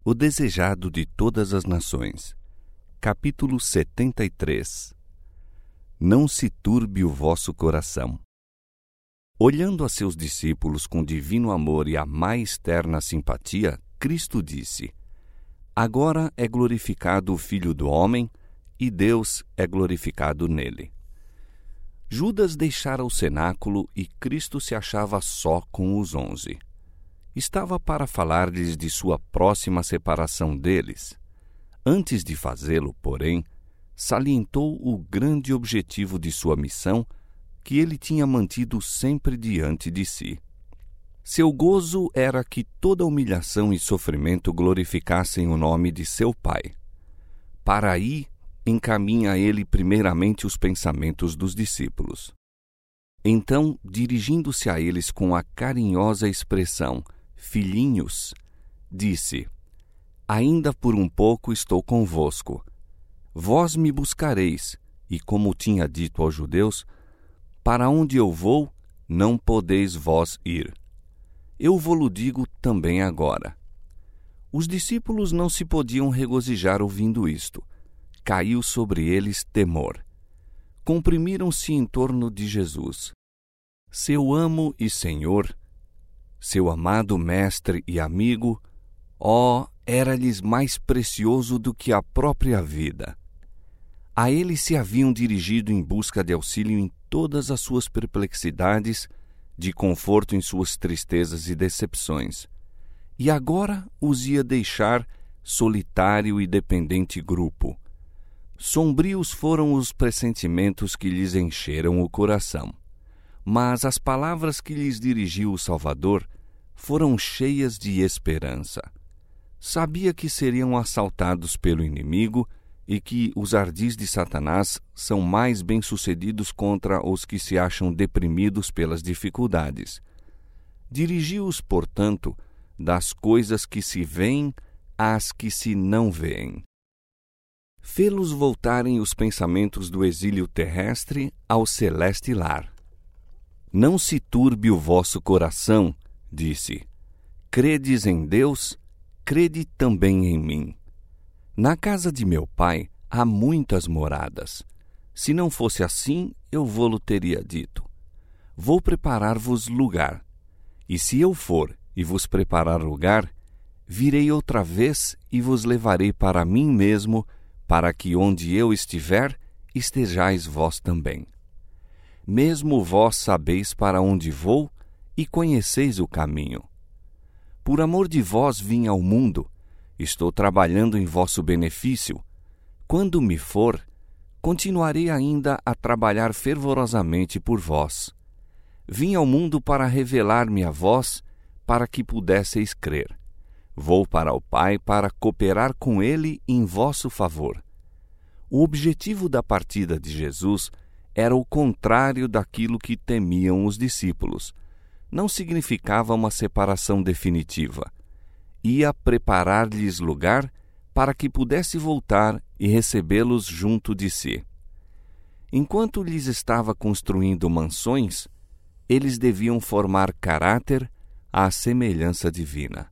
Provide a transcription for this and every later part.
O desejado de todas as nações. Capítulo 73. Não se turbe o vosso coração. Olhando a seus discípulos com divino amor e a mais terna simpatia, Cristo disse: Agora é glorificado o Filho do Homem, e Deus é glorificado nele. Judas deixara o cenáculo e Cristo se achava só com os 11. Estava para falar-lhes de sua próxima separação deles. Antes de fazê-lo, porém, salientou o grande objetivo de sua missão, que ele tinha mantido sempre diante de si. Seu gozo era que toda humilhação e sofrimento glorificassem o nome de seu Pai. Para aí encaminha ele primeiramente os pensamentos dos discípulos. Então, dirigindo-se a eles com a carinhosa expressão filhinhos, disse: Ainda por um pouco estou convosco. Vós me buscareis, e como tinha dito aos judeus, para onde eu vou, não podeis vós ir. Eu vô-lo digo também agora. Os discípulos não se podiam regozijar ouvindo isto. Caiu sobre eles temor. Comprimiram-se em torno de Jesus. Seu amo e Senhor, seu amado mestre e amigo, era-lhes mais precioso do que a própria vida. A ele se haviam dirigido em busca de auxílio em todas as suas perplexidades, de conforto em suas tristezas e decepções, e agora os ia deixar solitário e dependente grupo. Sombrios foram os pressentimentos que lhes encheram o coração, mas as palavras que lhes dirigiu o Salvador foram cheias de esperança. Sabia que seriam assaltados pelo inimigo e que os ardis de Satanás são mais bem-sucedidos contra os que se acham deprimidos pelas dificuldades. Dirigiu-os, portanto, das coisas que se veem às que se não veem. Fê-los voltarem os pensamentos do exílio terrestre ao celeste lar. Não se turbe o vosso coração, disse. Credes em Deus, crede também em mim. Na casa de meu pai há muitas moradas. Se não fosse assim, eu vô-lo teria dito. Vou preparar-vos lugar. E se eu for e vos preparar lugar, virei outra vez e vos levarei para mim mesmo, para que onde eu estiver, estejais vós também. Mesmo vós sabeis para onde vou e conheceis o caminho. Por amor de vós vim ao mundo, estou trabalhando em vosso benefício. Quando me for, continuarei ainda a trabalhar fervorosamente por vós. Vim ao mundo para revelar-me a vós, para que pudesseis crer. Vou para o Pai para cooperar com Ele em vosso favor. O objetivo da partida de Jesus era o contrário daquilo que temiam os discípulos. Não significava uma separação definitiva. Ia preparar-lhes lugar para que pudesse voltar e recebê-los junto de si. Enquanto lhes estava construindo mansões, eles deviam formar caráter à semelhança divina.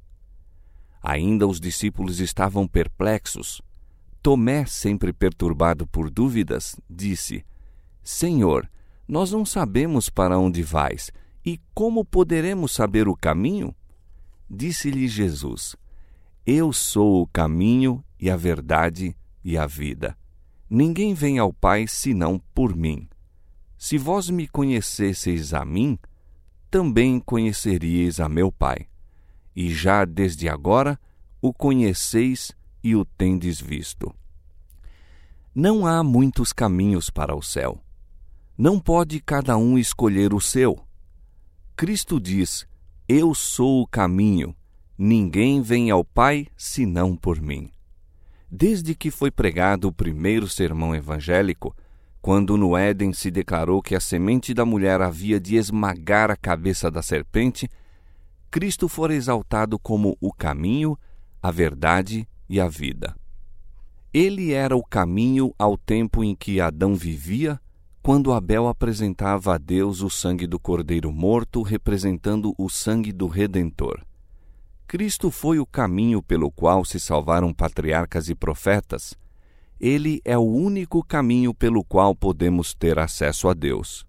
Ainda os discípulos estavam perplexos. Tomé, sempre perturbado por dúvidas, disse: Senhor, nós não sabemos para onde vais, e como poderemos saber o caminho? Disse-lhe Jesus: Eu sou o caminho e a verdade e a vida. Ninguém vem ao Pai senão por mim. Se vós me conhecesseis a mim, também conheceríeis a meu Pai. E já desde agora o conheceis e o tendes visto. Não há muitos caminhos para o céu. Não pode cada um escolher o seu. Cristo diz: Eu sou o caminho. Ninguém vem ao Pai senão por mim. Desde que foi pregado o primeiro sermão evangélico, quando no Éden se declarou que a semente da mulher havia de esmagar a cabeça da serpente, Cristo fora exaltado como o caminho, a verdade e a vida. Ele era o caminho ao tempo em que Adão vivia, quando Abel apresentava a Deus o sangue do cordeiro morto, representando o sangue do Redentor. Cristo foi o caminho pelo qual se salvaram patriarcas e profetas. Ele é o único caminho pelo qual podemos ter acesso a Deus.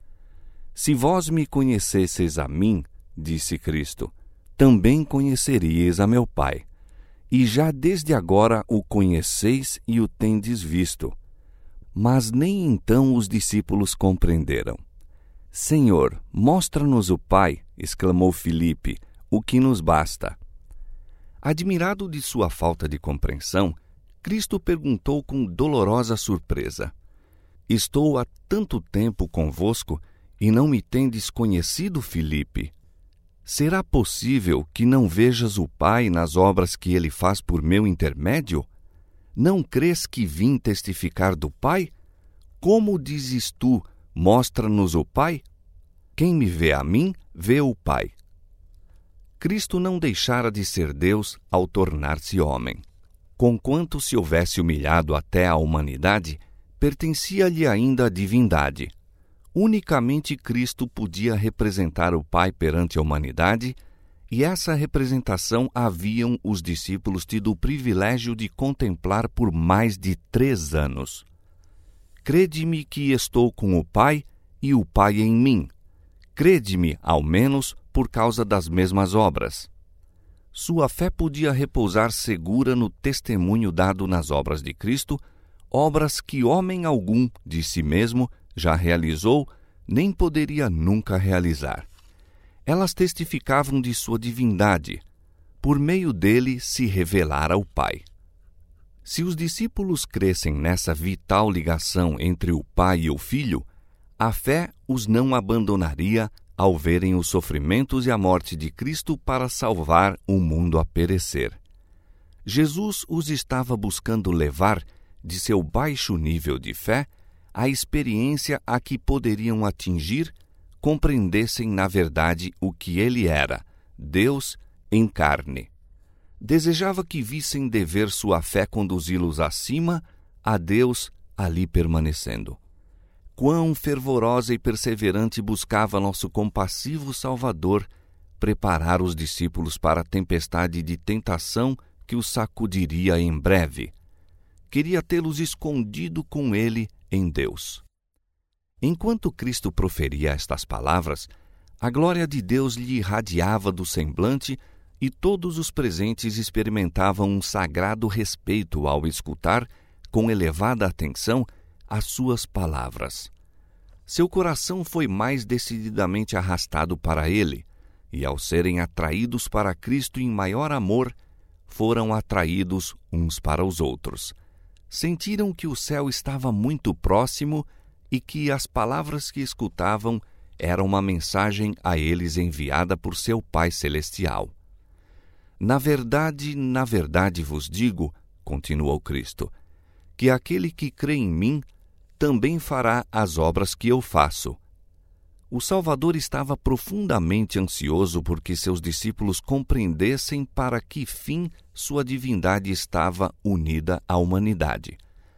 Se vós me conhecesseis a mim, disse Cristo, também conheceríeis a meu Pai. E já desde agora o conheceis e o tendes visto. Mas nem então os discípulos compreenderam. Senhor, mostra-nos o Pai, exclamou Filipe, o que nos basta. Admirado de sua falta de compreensão, Cristo perguntou com dolorosa surpresa: Estou há tanto tempo convosco e não me tendes conhecido, Filipe? Será possível que não vejas o Pai nas obras que ele faz por meu intermédio? Não crês que vim testificar do Pai? Como dizes tu, mostra-nos o Pai? Quem me vê a mim, vê o Pai. Cristo não deixara de ser Deus ao tornar-se homem. Conquanto se houvesse humilhado até a humanidade, pertencia-lhe ainda a divindade. Unicamente Cristo podia representar o Pai perante a humanidade, e essa representação haviam os discípulos tido o privilégio de contemplar por mais de 3 anos. Crede-me que estou com o Pai e o Pai em mim. Crede-me, ao menos, por causa das mesmas obras. Sua fé podia repousar segura no testemunho dado nas obras de Cristo, obras que homem algum, de si mesmo, já realizou, nem poderia nunca realizar. Elas testificavam de sua divindade. Por meio dele se revelara o Pai. Se os discípulos crescem nessa vital ligação entre o Pai e o Filho, a fé os não abandonaria ao verem os sofrimentos e a morte de Cristo para salvar o mundo a perecer. Jesus os estava buscando levar, de seu baixo nível de fé, à experiência a que poderiam atingir, compreendessem na verdade o que ele era, Deus em carne. Desejava que vissem dever sua fé conduzi-los acima, a Deus ali permanecendo. Quão fervorosa e perseverante buscava nosso compassivo Salvador preparar os discípulos para a tempestade de tentação que os sacudiria em breve. Queria tê-los escondido com ele em Deus. Enquanto Cristo proferia estas palavras, a glória de Deus lhe irradiava do semblante e todos os presentes experimentavam um sagrado respeito ao escutar, com elevada atenção, as suas palavras. Seu coração foi mais decididamente arrastado para ele, e ao serem atraídos para Cristo em maior amor, foram atraídos uns para os outros. Sentiram que o céu estava muito próximo e que as palavras que escutavam eram uma mensagem a eles enviada por seu Pai Celestial. Na verdade vos digo, continuou Cristo, que aquele que crê em mim também fará as obras que eu faço. O Salvador estava profundamente ansioso porque seus discípulos compreendessem para que fim sua divindade estava unida à humanidade.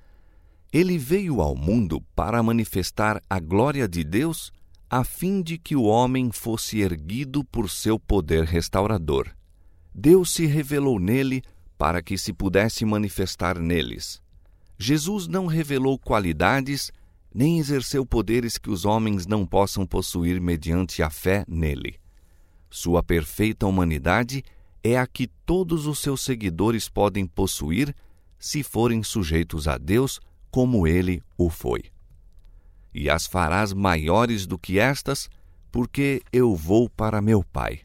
Ele veio ao mundo para manifestar a glória de Deus, a fim de que o homem fosse erguido por seu poder restaurador. Deus se revelou nele para que se pudesse manifestar neles. Jesus não revelou qualidades, nem exerceu poderes que os homens não possam possuir mediante a fé nele. Sua perfeita humanidade é a que todos os seus seguidores podem possuir se forem sujeitos a Deus como ele o foi. E as farás maiores do que estas, porque eu vou para meu Pai.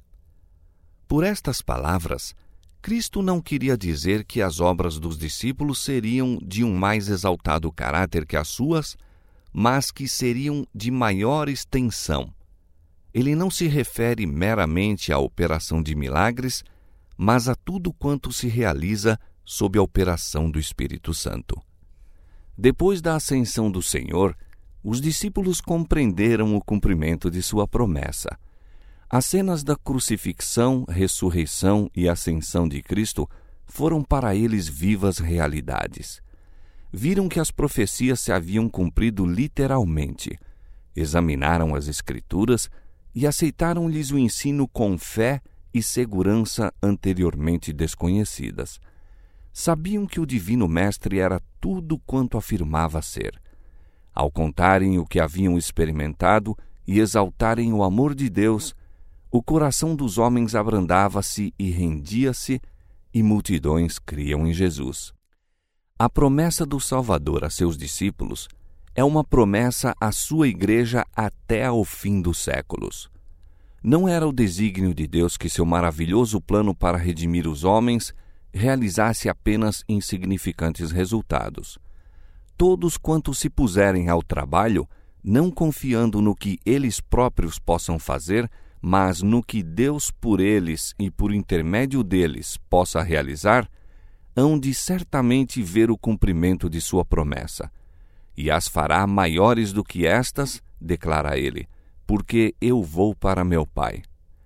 Por estas palavras, Cristo não queria dizer que as obras dos discípulos seriam de um mais exaltado caráter que as suas, mas que seriam de maior extensão. Ele não se refere meramente à operação de milagres, mas a tudo quanto se realiza sob a operação do Espírito Santo. Depois da ascensão do Senhor, os discípulos compreenderam o cumprimento de sua promessa. As cenas da crucifixão, ressurreição e ascensão de Cristo foram para eles vivas realidades. Viram que as profecias se haviam cumprido literalmente, examinaram as Escrituras e aceitaram-lhes o ensino com fé e segurança anteriormente desconhecidas. Sabiam que o Divino Mestre era tudo quanto afirmava ser. Ao contarem o que haviam experimentado e exaltarem o amor de Deus, o coração dos homens abrandava-se e rendia-se, e multidões criam em Jesus. A promessa do Salvador a seus discípulos é uma promessa à sua igreja até ao fim dos séculos. Não era o desígnio de Deus que seu maravilhoso plano para redimir os homens realizasse apenas insignificantes resultados. Todos quantos se puserem ao trabalho, não confiando no que eles próprios possam fazer, mas no que Deus por eles e por intermédio deles possa realizar, hão de certamente ver o cumprimento de sua promessa. E as fará maiores do que estas, declara ele, porque eu vou para meu Pai.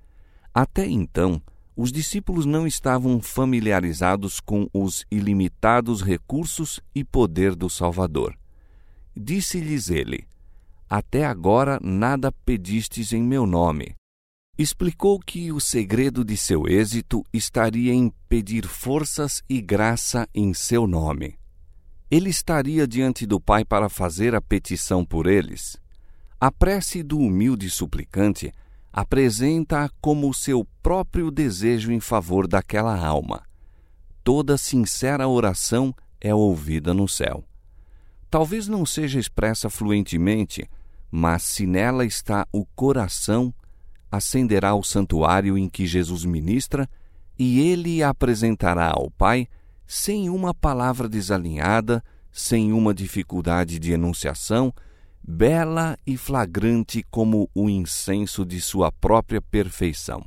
Até então, os discípulos não estavam familiarizados com os ilimitados recursos e poder do Salvador. Disse-lhes ele: até agora nada pedistes em meu nome. Explicou que o segredo de seu êxito estaria em pedir forças e graça em seu nome. Ele estaria diante do Pai para fazer a petição por eles. A prece do humilde suplicante apresenta-a como o seu próprio desejo em favor daquela alma. Toda sincera oração é ouvida no céu. Talvez não seja expressa fluentemente, mas se nela está o coração, ascenderá o santuário em que Jesus ministra e ele a apresentará ao Pai sem uma palavra desalinhada, sem uma dificuldade de enunciação, bela e flagrante como o incenso de sua própria perfeição.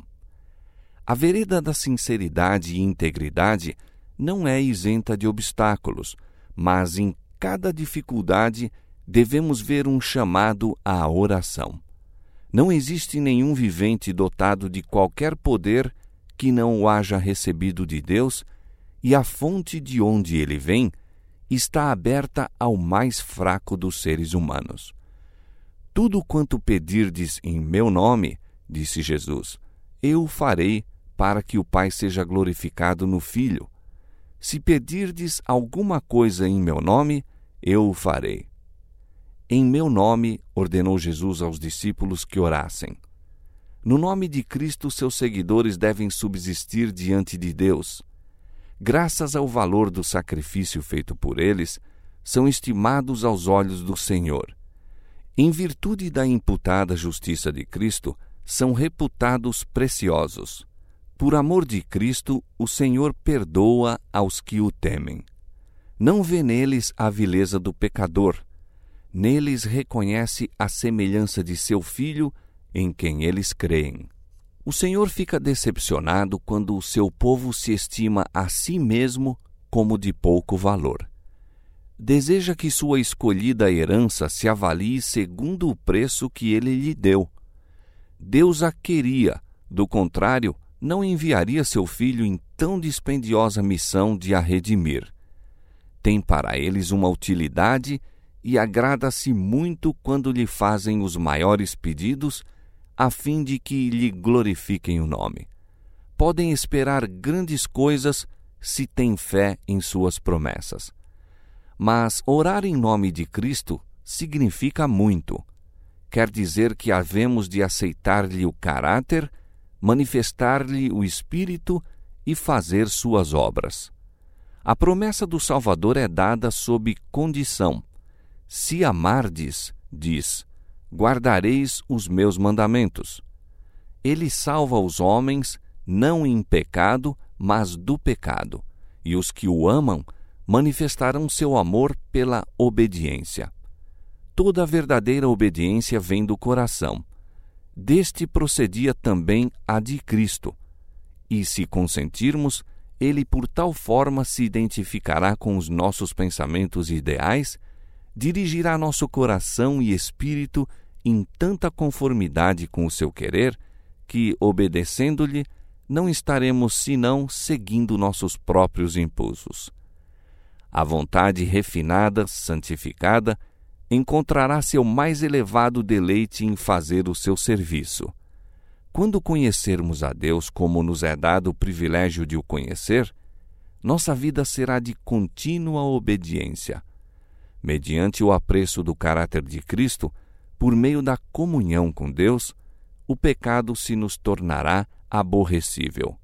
A vereda da sinceridade e integridade não é isenta de obstáculos, mas em cada dificuldade devemos ver um chamado à oração. Não existe nenhum vivente dotado de qualquer poder que não o haja recebido de Deus, e a fonte de onde ele vem está aberta ao mais fraco dos seres humanos. Tudo quanto pedirdes em meu nome, disse Jesus, eu o farei para que o Pai seja glorificado no Filho. Se pedirdes alguma coisa em meu nome, eu o farei. Em meu nome, ordenou Jesus aos discípulos que orassem. No nome de Cristo, seus seguidores devem subsistir diante de Deus. Graças ao valor do sacrifício feito por eles, são estimados aos olhos do Senhor. Em virtude da imputada justiça de Cristo, são reputados preciosos. Por amor de Cristo, o Senhor perdoa aos que o temem. Não vê neles a vileza do pecador. Neles reconhece a semelhança de seu Filho, em quem eles creem. O Senhor fica decepcionado quando o seu povo se estima a si mesmo como de pouco valor. Deseja que sua escolhida herança se avalie segundo o preço que ele lhe deu. Deus a queria, do contrário, não enviaria seu Filho em tão dispendiosa missão de a redimir. Tem para eles uma utilidade e agrada-se muito quando lhe fazem os maiores pedidos, a fim de que lhe glorifiquem o nome. Podem esperar grandes coisas se têm fé em suas promessas. Mas orar em nome de Cristo significa muito. Quer dizer que havemos de aceitar-lhe o caráter, manifestar-lhe o Espírito e fazer suas obras. A promessa do Salvador é dada sob condição. Se amardes, diz, guardareis os meus mandamentos. Ele salva os homens, não em pecado, mas do pecado, e os que o amam manifestarão seu amor pela obediência. Toda a verdadeira obediência vem do coração. Deste procedia também a de Cristo. E se consentirmos, ele por tal forma se identificará com os nossos pensamentos e ideais, dirigirá nosso coração e espírito em tanta conformidade com o seu querer, que, obedecendo-lhe, não estaremos senão seguindo nossos próprios impulsos. A vontade refinada, santificada, encontrará seu mais elevado deleite em fazer o seu serviço. quando conhecermos a Deus como nos é dado o privilégio de o conhecer, nossa vida será de contínua obediência. Mediante o apreço do caráter de Cristo, por meio da comunhão com Deus, o pecado se nos tornará aborrecível.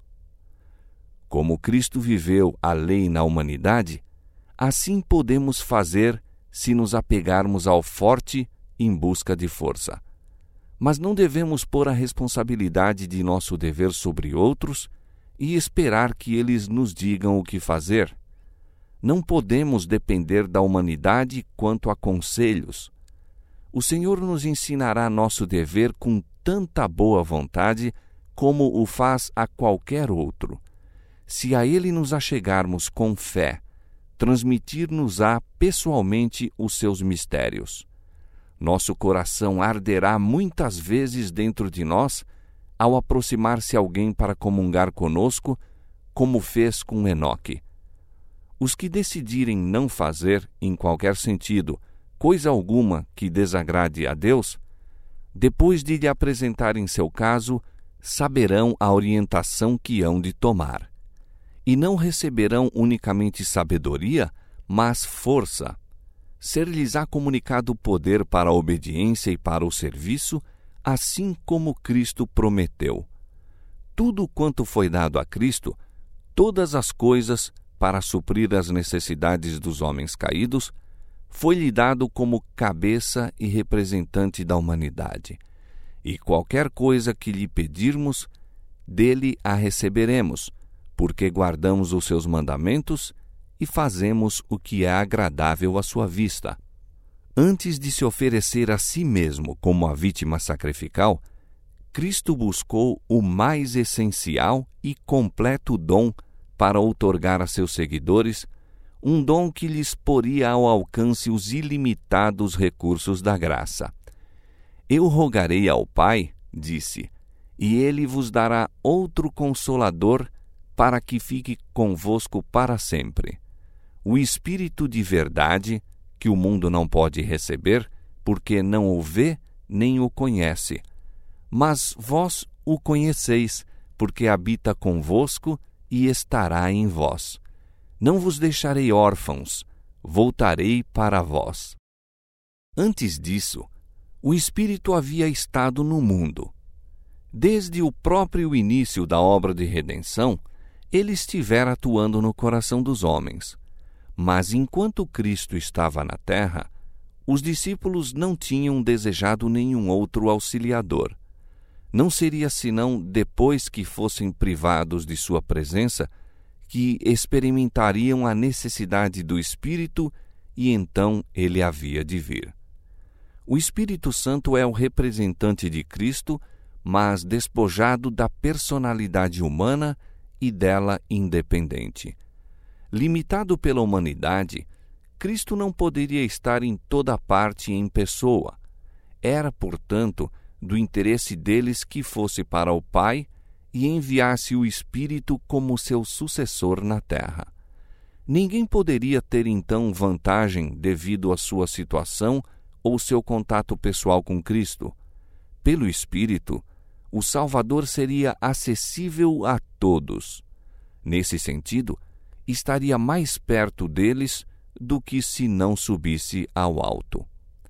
Como Cristo viveu a lei na humanidade, assim podemos fazer se nos apegarmos ao forte em busca de força. Mas não devemos pôr a responsabilidade de nosso dever sobre outros e esperar que eles nos digam o que fazer. Não podemos depender da humanidade quanto a conselhos. O Senhor nos ensinará nosso dever com tanta boa vontade como o faz a qualquer outro. Se a Ele nos achegarmos com fé, transmitir-nos-á pessoalmente os seus mistérios. Nosso coração arderá muitas vezes dentro de nós ao aproximar-se alguém para comungar conosco, como fez com Enoque. Os que decidirem não fazer, em qualquer sentido, coisa alguma que desagrade a Deus, depois de lhe apresentarem seu caso, saberão a orientação que hão de tomar. E não receberão unicamente sabedoria, mas força. Ser-lhes-á comunicado poder para a obediência e para o serviço, assim como Cristo prometeu. Tudo quanto foi dado a Cristo, todas as coisas, para suprir as necessidades dos homens caídos, foi-lhe dado como cabeça e representante da humanidade. E qualquer coisa que lhe pedirmos, dele a receberemos, porque guardamos os seus mandamentos e fazemos o que é agradável à sua vista. Antes de se oferecer a si mesmo como a vítima sacrificial, Cristo buscou o mais essencial e completo dom para outorgar a seus seguidores, um dom que lhes poria ao alcance os ilimitados recursos da graça. Eu rogarei ao Pai, disse, e Ele vos dará outro Consolador para que fique convosco para sempre. O Espírito de verdade, que o mundo não pode receber, porque não o vê nem o conhece. Mas vós o conheceis, porque habita convosco e estará em vós. Não vos deixarei órfãos, voltarei para vós. Antes disso, o Espírito havia estado no mundo. Desde o próprio início da obra de redenção, ele estivera atuando no coração dos homens. Mas enquanto Cristo estava na terra, os discípulos não tinham desejado nenhum outro auxiliador. Não seria senão depois que fossem privados de sua presença que experimentariam a necessidade do Espírito e então ele havia de vir. O Espírito Santo é o representante de Cristo, mas despojado da personalidade humana e dela independente. Limitado pela humanidade, Cristo não poderia estar em toda parte em pessoa. Era, portanto, do interesse deles que fosse para o Pai e enviasse o Espírito como seu sucessor na terra. Ninguém poderia ter então vantagem devido à sua situação ou seu contato pessoal com Cristo. Pelo Espírito, o Salvador seria acessível a todos. Nesse sentido, estaria mais perto deles do que se não subisse ao alto.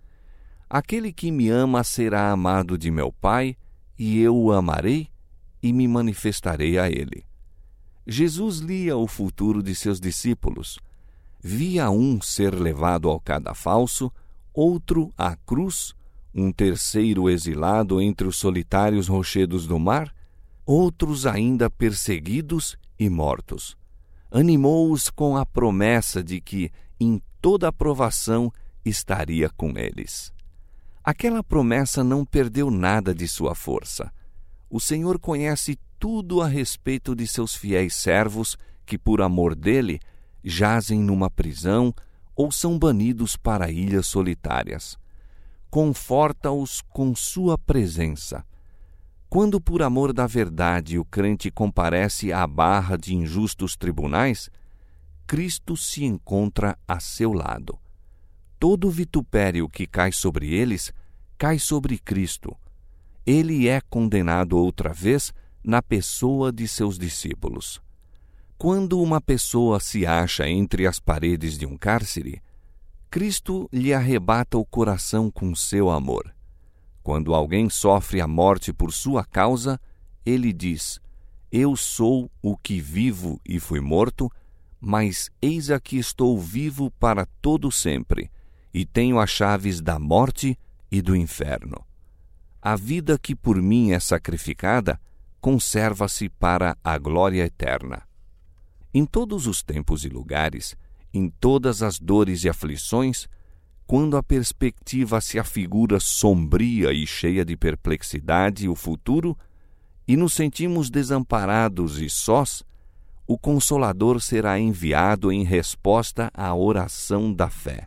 Aquele que me ama será amado de meu Pai, e eu o amarei e me manifestarei a ele. Jesus lia o futuro de seus discípulos. Via um ser levado ao cadafalso, outro à cruz, um terceiro exilado entre os solitários rochedos do mar, outros ainda perseguidos e mortos. Animou-os com a promessa de que, em toda a provação, estaria com eles. Aquela promessa não perdeu nada de sua força. O Senhor conhece tudo a respeito de seus fiéis servos que, por amor dele, jazem numa prisão ou são banidos para ilhas solitárias. Conforta-os com sua presença. Quando, por amor da verdade, o crente comparece à barra de injustos tribunais, Cristo se encontra a seu lado. Todo vitupério que cai sobre eles, cai sobre Cristo. ele é condenado outra vez na pessoa de seus discípulos. Quando uma pessoa se acha entre as paredes de um cárcere, Cristo lhe arrebata o coração com seu amor. Quando alguém sofre a morte por sua causa, ele diz: Eu sou o que vivo e fui morto, mas eis aqui estou vivo para todo sempre, e tenho as chaves da morte e do inferno. A vida que por mim é sacrificada conserva-se para a glória eterna. Em todos os tempos e lugares, em todas as dores e aflições, quando a perspectiva se afigura sombria e cheia de perplexidade o futuro, e nos sentimos desamparados e sós, o Consolador será enviado em resposta à oração da fé.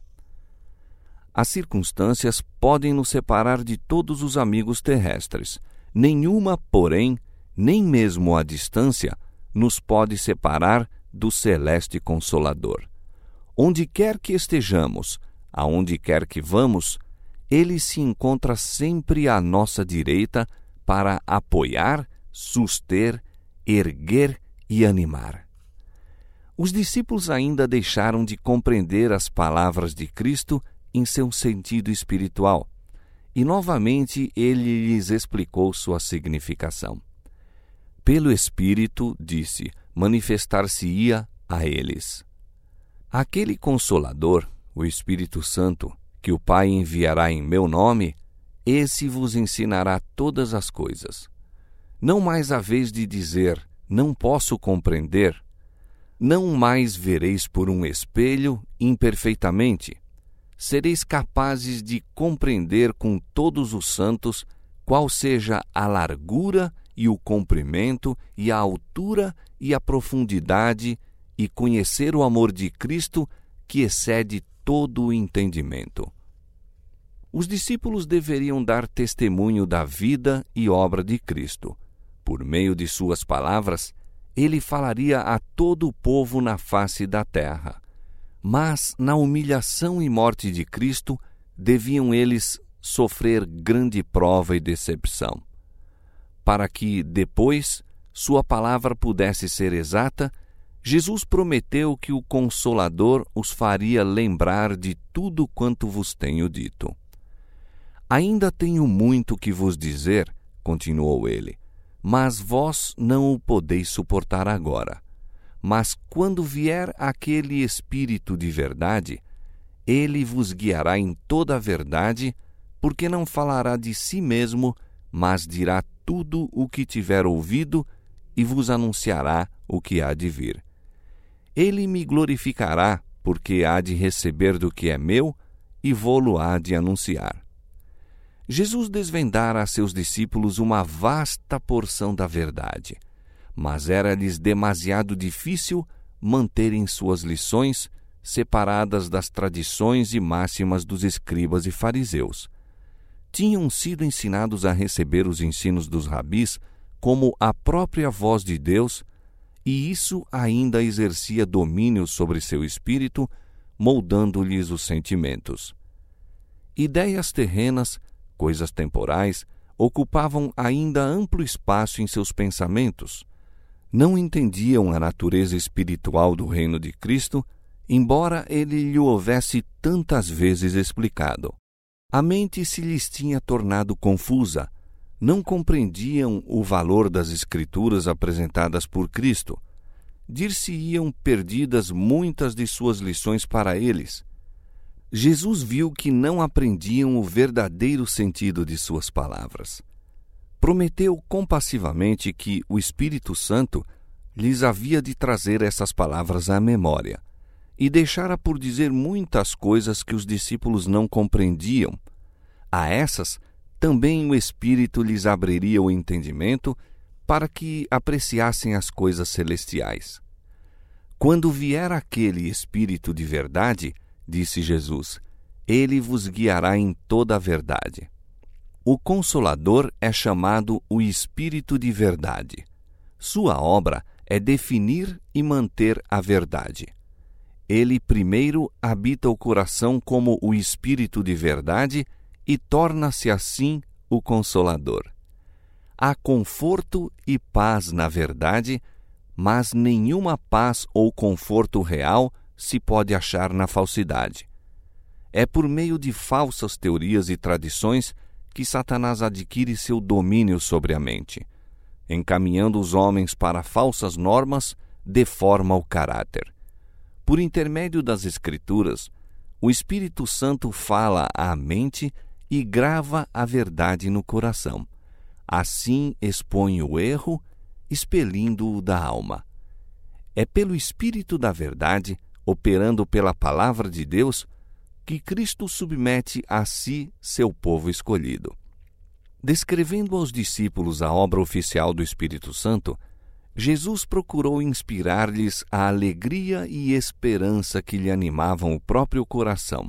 As circunstâncias podem nos separar de todos os amigos terrestres. Nenhuma, porém, nem mesmo a distância, nos pode separar do celeste Consolador. Onde quer que estejamos, aonde quer que vamos, ele se encontra sempre à nossa direita para apoiar, suster, erguer e animar. Os discípulos ainda deixaram de compreender as palavras de Cristo em seu sentido espiritual, e novamente ele lhes explicou sua significação. Pelo Espírito, disse, manifestar-se-ia a eles. Aquele Consolador, o Espírito Santo, que o Pai enviará em meu nome, esse vos ensinará todas as coisas. Não mais haveis de dizer, não posso compreender. Não mais vereis por um espelho imperfeitamente. Sereis capazes de compreender com todos os santos qual seja a largura e o comprimento e a altura e a profundidade, e conhecer o amor de Cristo que excede todo o entendimento. Os discípulos deveriam dar testemunho da vida e obra de Cristo. Por meio de suas palavras, ele falaria a todo o povo na face da terra. Mas, na humilhação e morte de Cristo, deviam eles sofrer grande prova e decepção. Para que, depois, sua palavra pudesse ser exata, Jesus prometeu que o Consolador os faria lembrar de tudo quanto vos tenho dito. Ainda tenho muito que vos dizer, continuou ele, mas vós não o podeis suportar agora. Mas quando vier aquele Espírito de verdade, ele vos guiará em toda a verdade, porque não falará de si mesmo, mas dirá tudo o que tiver ouvido e vos anunciará o que há de vir. Ele me glorificará, porque há de receber do que é meu e vô-lo há de anunciar. Jesus desvendara a seus discípulos uma vasta porção da verdade, mas era-lhes demasiado difícil manterem suas lições separadas das tradições e máximas dos escribas e fariseus. Tinham sido ensinados a receber os ensinos dos rabis como a própria voz de Deus, e isso ainda exercia domínio sobre seu espírito, moldando-lhes os sentimentos. Ideias terrenas, coisas temporais, ocupavam ainda amplo espaço em seus pensamentos. Não entendiam a natureza espiritual do reino de Cristo, embora ele lhe houvesse tantas vezes explicado. A mente se lhes tinha tornado confusa, não compreendiam o valor das Escrituras apresentadas por Cristo. Dir-se-iam perdidas muitas de suas lições para eles. Jesus viu que não aprendiam o verdadeiro sentido de suas palavras. Prometeu compassivamente que o Espírito Santo lhes havia de trazer essas palavras à memória, e deixara por dizer muitas coisas que os discípulos não compreendiam. A essas, também o Espírito lhes abriria o entendimento para que apreciassem as coisas celestiais. Quando vier aquele Espírito de verdade, disse Jesus, ele vos guiará em toda a verdade. O Consolador é chamado o Espírito de verdade. Sua obra é definir e manter a verdade. Ele primeiro habita o coração como o Espírito de verdade e torna-se assim o Consolador. há conforto e paz na verdade, mas nenhuma paz ou conforto real se pode achar na falsidade. É por meio de falsas teorias e tradições que Satanás adquire seu domínio sobre a mente. Encaminhando os homens para falsas normas, deforma o caráter. Por intermédio das Escrituras, o Espírito Santo fala à mente e grava a verdade no coração. Assim expõe o erro, expelindo-o da alma. É pelo Espírito da verdade, operando pela palavra de Deus, que Cristo submete a si seu povo escolhido. Descrevendo aos discípulos a obra oficial do Espírito Santo, Jesus procurou inspirar-lhes a alegria e esperança que lhe animavam o próprio coração.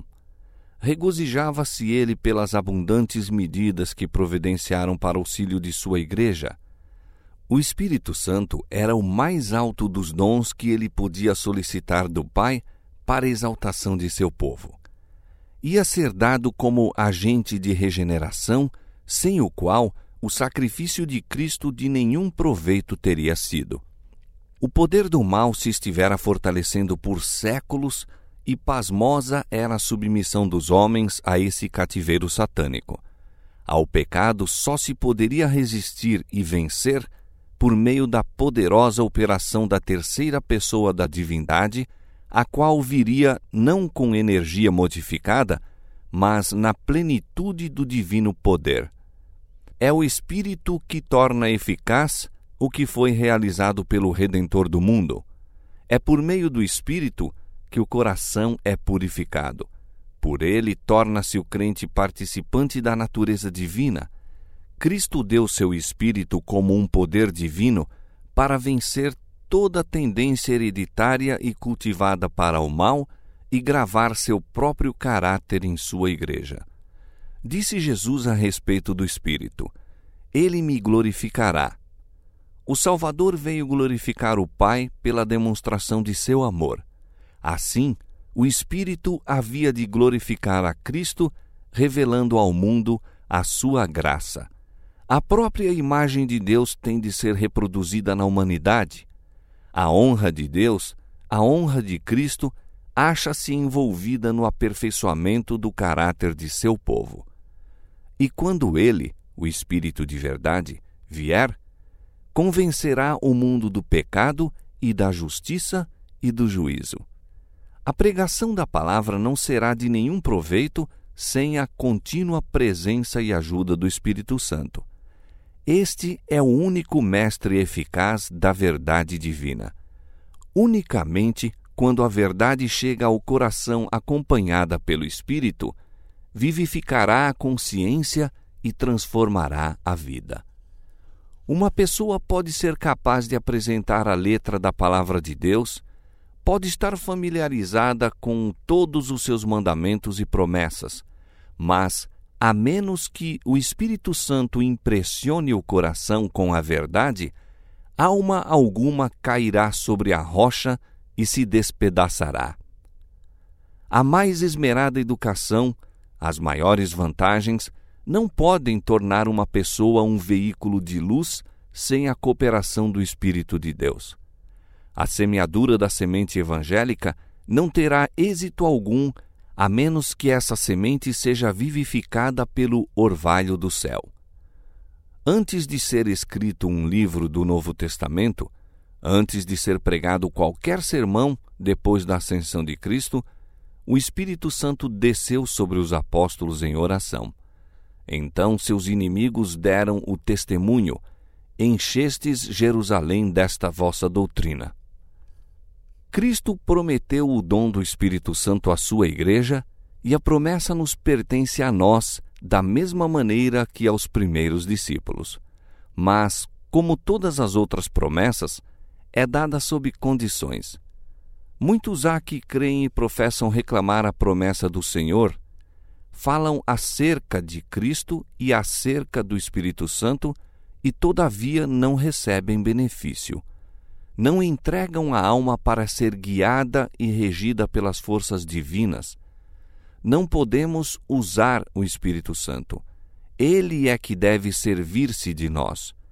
Regozijava-se ele pelas abundantes medidas que providenciaram para o auxílio de sua igreja. O Espírito Santo era o mais alto dos dons que ele podia solicitar do Pai para a exaltação de seu povo. Ia ser dado como agente de regeneração, sem o qual o sacrifício de Cristo de nenhum proveito teria sido. O poder do mal se estivera fortalecendo por séculos e pasmosa era a submissão dos homens a esse cativeiro satânico. Ao pecado só se poderia resistir e vencer por meio da poderosa operação da terceira pessoa da divindade, a qual viria não com energia modificada, mas na plenitude do divino poder. É o Espírito que torna eficaz o que foi realizado pelo Redentor do mundo. É por meio do Espírito que o coração é purificado. Por ele torna-se o crente participante da natureza divina. Cristo deu seu Espírito como um poder divino para vencer toda tendência hereditária e cultivada para o mal e gravar seu próprio caráter em sua igreja. Disse Jesus a respeito do Espírito: Ele me glorificará. O Salvador veio glorificar o Pai pela demonstração de seu amor. Assim, o Espírito havia de glorificar a Cristo, revelando ao mundo a sua graça. A própria imagem de Deus tem de ser reproduzida na humanidade. A honra de Deus, a honra de Cristo, acha-se envolvida no aperfeiçoamento do caráter de seu povo. E quando ele, o Espírito de verdade, vier, convencerá o mundo do pecado e da justiça e do juízo. A pregação da palavra não será de nenhum proveito sem a contínua presença e ajuda do Espírito Santo. Este é o único mestre eficaz da verdade divina. Unicamente quando a verdade chega ao coração acompanhada pelo Espírito, vivificará a consciência e transformará a vida. Uma pessoa pode ser capaz de apresentar a letra da palavra de Deus, pode estar familiarizada com todos os seus mandamentos e promessas, mas, a menos que o Espírito Santo impressione o coração com a verdade, alma alguma cairá sobre a rocha e se despedaçará. A mais esmerada educação, as maiores vantagens, não podem tornar uma pessoa um veículo de luz sem a cooperação do Espírito de Deus. A semeadura da semente evangélica não terá êxito algum a menos que essa semente seja vivificada pelo orvalho do céu. Antes de ser escrito um livro do Novo Testamento, antes de ser pregado qualquer sermão depois da ascensão de Cristo, o Espírito Santo desceu sobre os apóstolos em oração. Então seus inimigos deram o testemunho: enchestes Jerusalém desta vossa doutrina. Cristo prometeu o dom do Espírito Santo à sua igreja e a promessa nos pertence a nós da mesma maneira que aos primeiros discípulos. Mas, como todas as outras promessas, é dada sob condições. Muitos há que creem e professam reclamar a promessa do Senhor, falam acerca de Cristo e acerca do Espírito Santo e, todavia, não recebem benefício. Não entregam a alma para ser guiada e regida pelas forças divinas. Não podemos usar o Espírito Santo. Ele é que deve servir-se de nós.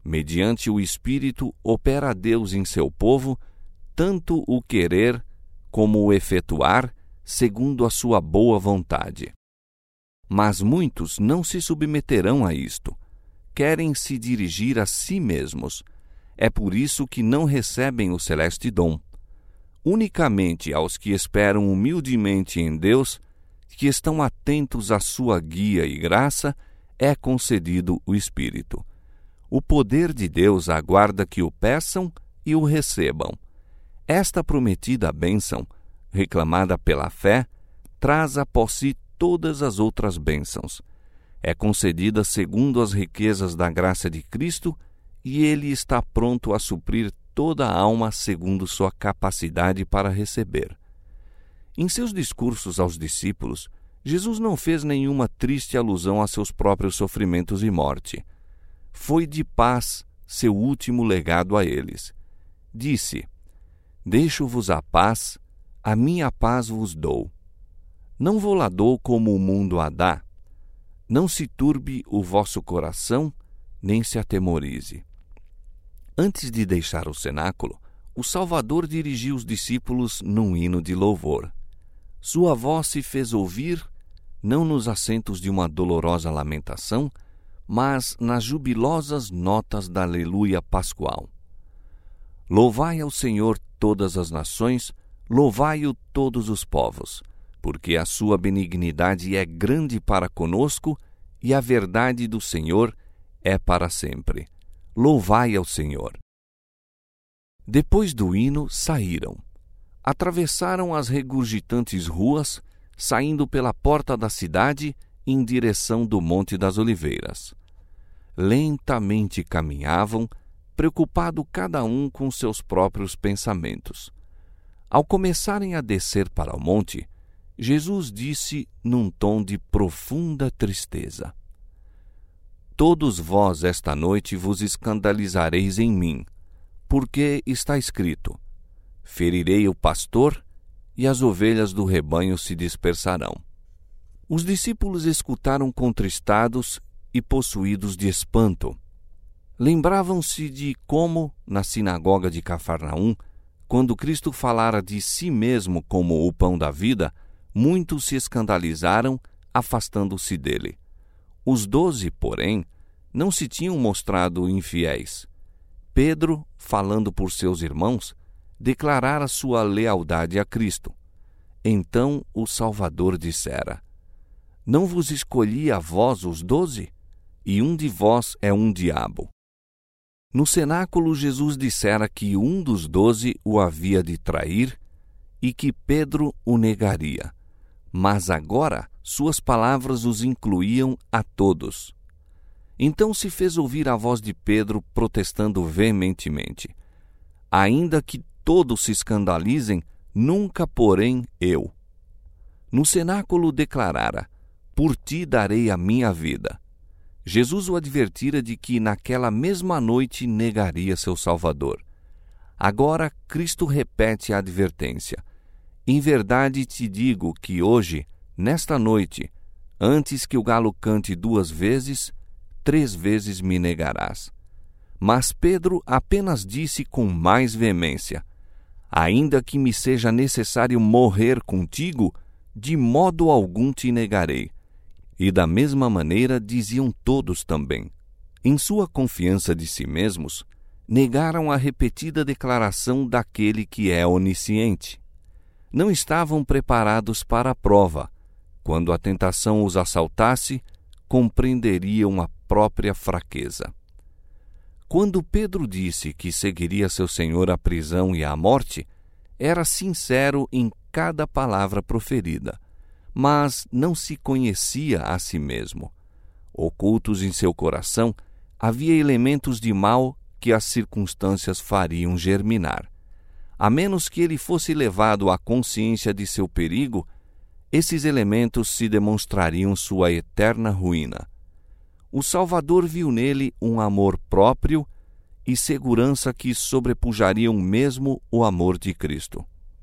Mediante o Espírito opera Deus em seu povo, tanto o querer como o efetuar, segundo a sua boa vontade. Mas muitos não se submeterão a isto. Querem se dirigir a si mesmos. É por isso que não recebem o celeste dom. Unicamente aos que esperam humildemente em Deus, que estão atentos à sua guia e graça, é concedido o Espírito. O poder de Deus aguarda que o peçam e o recebam. Esta prometida bênção, reclamada pela fé, traz após si todas as outras bênçãos. É concedida segundo as riquezas da graça de Cristo, e Ele está pronto a suprir toda a alma segundo sua capacidade para receber. Em seus discursos aos discípulos, Jesus não fez nenhuma triste alusão a seus próprios sofrimentos e morte. Foi de paz seu último legado a eles. Disse: Deixo-vos a paz, a minha paz vos dou. Não vou-la dou como o mundo a dá. Não se turbe o vosso coração, nem se atemorize. Antes de deixar o cenáculo, o Salvador dirigiu os discípulos num hino de louvor. Sua voz se fez ouvir, não nos assentos de uma dolorosa lamentação, mas nas jubilosas notas da aleluia pascual. Louvai ao Senhor todas as nações, louvai-o todos os povos, porque a sua benignidade é grande para conosco e a verdade do Senhor é para sempre. Louvai ao Senhor. Depois do hino, saíram. Atravessaram as regurgitantes ruas, saindo pela porta da cidade em direção do Monte das Oliveiras. Lentamente caminhavam, preocupado cada um com seus próprios pensamentos. Ao começarem a descer para o monte, Jesus disse num tom de profunda tristeza: Todos vós esta noite vos escandalizareis em mim, porque está escrito: Ferirei o pastor, e as ovelhas do rebanho se dispersarão. Os discípulos escutaram contristados e possuídos de espanto. Lembravam-se de como, na sinagoga de Cafarnaum, quando Cristo falara de si mesmo como o pão da vida, muitos se escandalizaram, afastando-se dele. Os 12, porém, não se tinham mostrado infiéis. Pedro, falando por seus irmãos, declarara sua lealdade a Cristo. Então o Salvador dissera: Não vos escolhi a vós os 12? E um de vós é um diabo. No cenáculo, Jesus dissera que um dos 12 o havia de trair e que Pedro o negaria. Mas agora suas palavras os incluíam a todos. Então se fez ouvir a voz de Pedro protestando veementemente: Ainda que todos se escandalizem, nunca porém eu. No cenáculo declarara: Por ti darei a minha vida. Jesus o advertira de que naquela mesma noite negaria seu Salvador. Agora Cristo repete a advertência: Em verdade te digo que hoje, nesta noite, antes que o galo cante 2 vezes, 3 vezes me negarás. Mas Pedro apenas disse com mais veemência: Ainda que me seja necessário morrer contigo, de modo algum te negarei. E da mesma maneira diziam todos também. Em sua confiança de si mesmos, negaram a repetida declaração daquele que é onisciente. Não estavam preparados para a prova. Quando a tentação os assaltasse, compreenderiam a própria fraqueza. Quando Pedro disse que seguiria seu Senhor à prisão e à morte, era sincero em cada palavra proferida, mas não se conhecia a si mesmo. Ocultos em seu coração, havia elementos de mal que as circunstâncias fariam germinar. A menos que ele fosse levado à consciência de seu perigo, esses elementos se demonstrariam sua eterna ruína. O Salvador viu nele um amor próprio e segurança que sobrepujariam mesmo o amor de Cristo.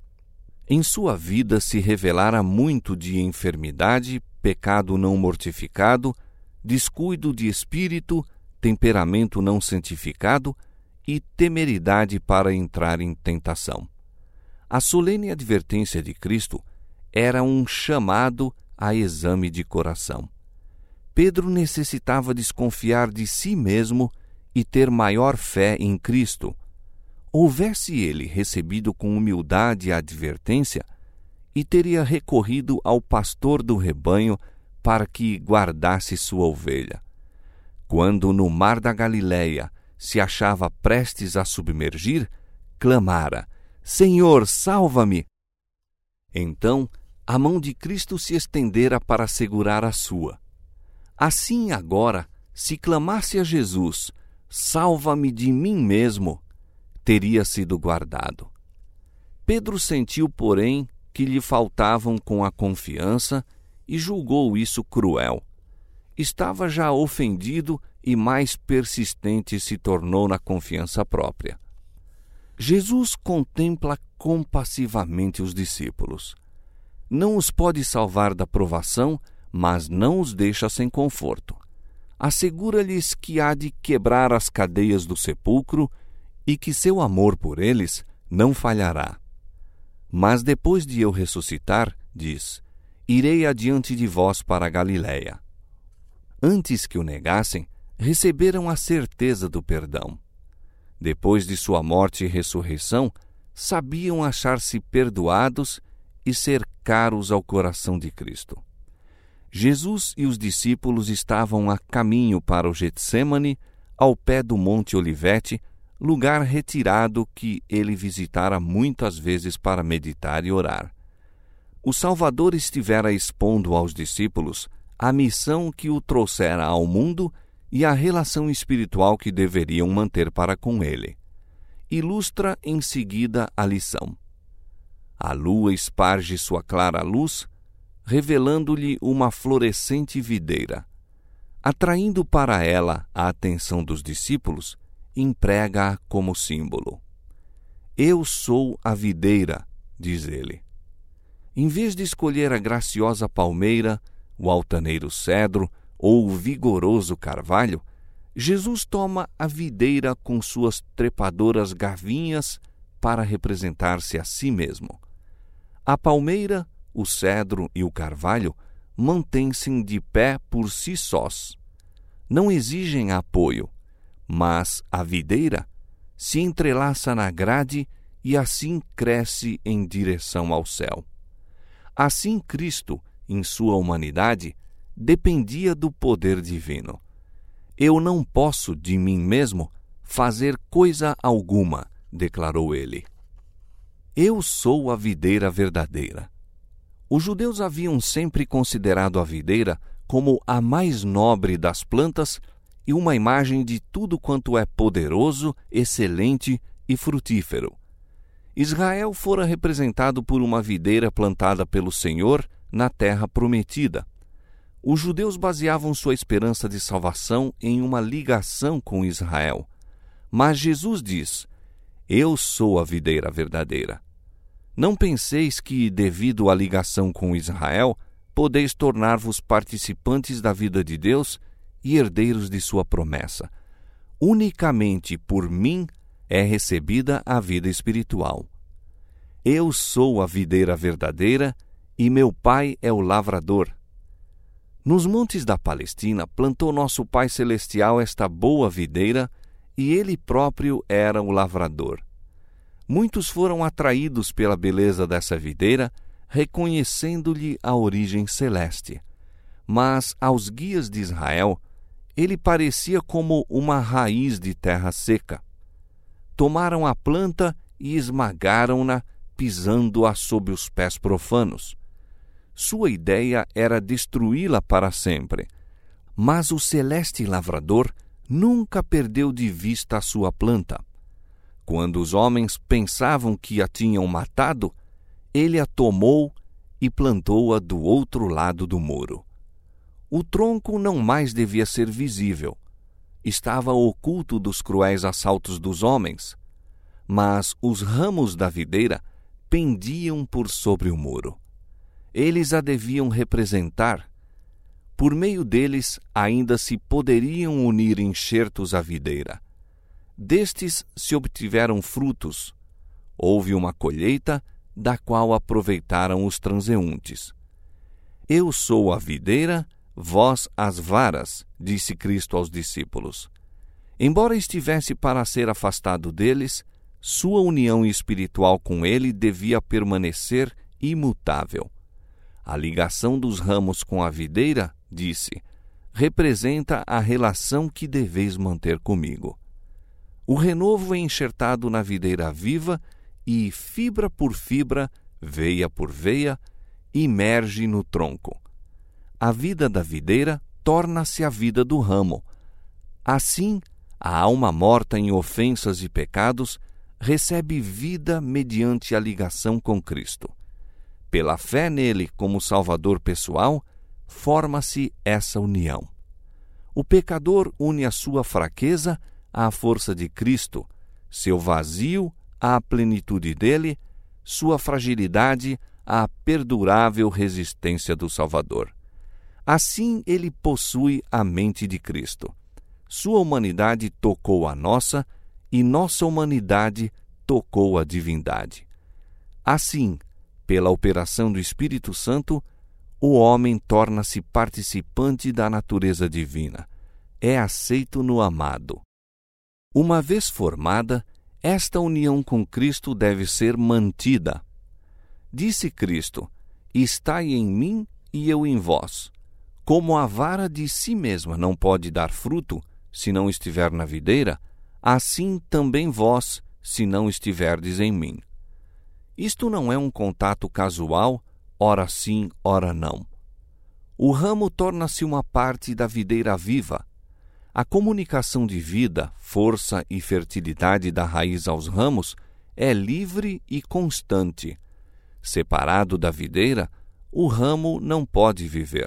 Em sua vida se revelara muito de enfermidade, pecado não mortificado, descuido de espírito, temperamento não santificado e temeridade para entrar em tentação. A solene advertência de Cristo era um chamado a exame de coração. Pedro necessitava desconfiar de si mesmo e ter maior fé em Cristo. Houvesse ele recebido com humildade a advertência, e teria recorrido ao pastor do rebanho para que guardasse sua ovelha. Quando no mar da Galileia se achava prestes a submergir, clamara: Senhor, salva-me! Então, a mão de Cristo se estendera para segurar a sua. Assim agora, se clamasse a Jesus: salva-me de mim mesmo, teria sido guardado. Pedro sentiu, porém, que lhe faltavam com a confiança e julgou isso cruel. Estava já ofendido e mais persistente se tornou na confiança própria. Jesus contempla compassivamente os discípulos. Não os pode salvar da provação, mas não os deixa sem conforto. Assegura-lhes que há de quebrar as cadeias do sepulcro e que seu amor por eles não falhará. Mas depois de eu ressuscitar, diz, irei adiante de vós para a Galileia. Antes que o negassem, receberam a certeza do perdão. Depois de sua morte e ressurreição, sabiam achar-se perdoados e ser caros ao coração de Cristo. Jesus e os discípulos estavam a caminho para o Getsêmani, ao pé do Monte Olivete, lugar retirado que ele visitara muitas vezes para meditar e orar. O Salvador estivera expondo aos discípulos a missão que o trouxera ao mundo e a relação espiritual que deveriam manter para com ele. Ilustra em seguida a lição. A lua esparge sua clara luz, revelando-lhe uma florescente videira. Atraindo para ela a atenção dos discípulos, emprega-a como símbolo. Eu sou a videira, diz ele. Em vez de escolher a graciosa palmeira, o altaneiro cedro ou o vigoroso carvalho, Jesus toma a videira com suas trepadoras gavinhas para representar-se a si mesmo. A palmeira, o cedro e o carvalho mantêm-se de pé por si sós. Não exigem apoio, mas a videira se entrelaça na grade e assim cresce em direção ao céu. Assim Cristo, em sua humanidade, dependia do poder divino. Eu não posso, de mim mesmo, fazer coisa alguma, declarou ele. Eu sou a videira verdadeira. Os judeus haviam sempre considerado a videira como a mais nobre das plantas e uma imagem de tudo quanto é poderoso, excelente e frutífero. Israel fora representado por uma videira plantada pelo Senhor na terra prometida. Os judeus baseavam sua esperança de salvação em uma ligação com Israel. Mas Jesus diz: Eu sou a videira verdadeira. Não penseis que, devido à ligação com Israel, podeis tornar-vos participantes da vida de Deus e herdeiros de sua promessa. Unicamente por mim é recebida a vida espiritual. Eu sou a videira verdadeira e meu Pai é o lavrador. Nos montes da Palestina plantou nosso Pai Celestial esta boa videira e ele próprio era o lavrador. Muitos foram atraídos pela beleza dessa videira, reconhecendo-lhe a origem celeste. Mas aos guias de Israel, ele parecia como uma raiz de terra seca. Tomaram a planta e esmagaram-na, pisando-a sob os pés profanos. Sua ideia era destruí-la para sempre. Mas o celeste lavrador nunca perdeu de vista a sua planta. Quando os homens pensavam que a tinham matado, ele a tomou e plantou-a do outro lado do muro. O tronco não mais devia ser visível. Estava oculto dos cruéis assaltos dos homens. Mas os ramos da videira pendiam por sobre o muro. Eles a deviam representar. Por meio deles ainda se poderiam unir enxertos à videira. Destes se obtiveram frutos. Houve uma colheita, da qual aproveitaram os transeuntes. Eu sou a videira, vós as varas, disse Cristo aos discípulos. Embora estivesse para ser afastado deles, sua união espiritual com ele devia permanecer imutável. A ligação dos ramos com a videira, disse, representa a relação que deveis manter comigo. O renovo é enxertado na videira viva e, fibra por fibra, veia por veia, emerge no tronco. A vida da videira torna-se a vida do ramo. Assim, a alma morta em ofensas e pecados recebe vida mediante a ligação com Cristo. Pela fé nele como Salvador pessoal, forma-se essa união. O pecador une a sua fraqueza à força de Cristo, seu vazio à plenitude dele, sua fragilidade à perdurável resistência do Salvador. Assim ele possui a mente de Cristo. Sua humanidade tocou a nossa e nossa humanidade tocou a divindade. Assim, pela operação do Espírito Santo, o homem torna-se participante da natureza divina. É aceito no amado. Uma vez formada, esta união com Cristo deve ser mantida. Disse Cristo: estai em mim e eu em vós. Como a vara de si mesma não pode dar fruto, se não estiver na videira, assim também vós, se não estiverdes em mim. Isto não é um contato casual, ora sim, ora não. O ramo torna-se uma parte da videira viva. A comunicação de vida, força e fertilidade da raiz aos ramos é livre e constante. Separado da videira, o ramo não pode viver.